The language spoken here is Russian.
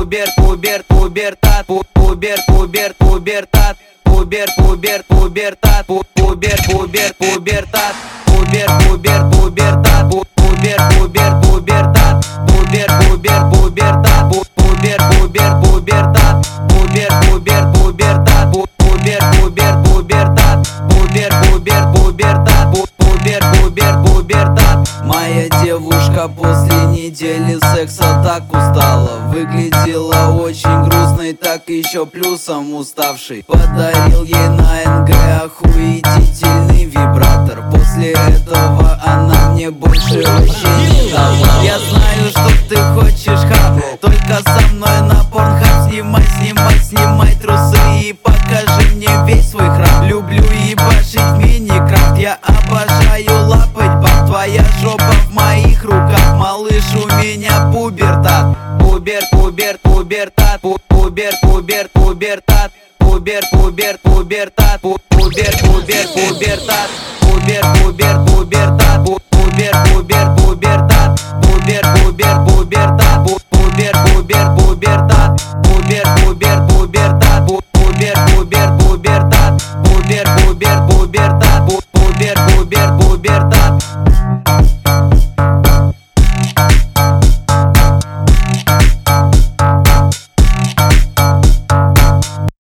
пубертат, пубертат, пубертат, пубертат, пубертат, пубертат, пубертат, пубертат, пубертат, пубертат, пубертат, пубертат, пубертат. Моя девушка после недели секса так устала, выглядела очень грустной, так еще плюсом уставшей. Подарил ей на НГ охуительный вибратор. После этого она мне больше вообще не дала. Я знаю, что ты хочешь хаб, только со мной на порнхаб. Снимай трусы и покажи мне весь свой храм. Люблю ебашить в Минекрафт, я обожаю лапать баб. Твоя жопа в моих руках, малыш, у меня пубертат. Пубертат, пубертат, пубертат, пубертат, пубертат, пубертат, пубертат,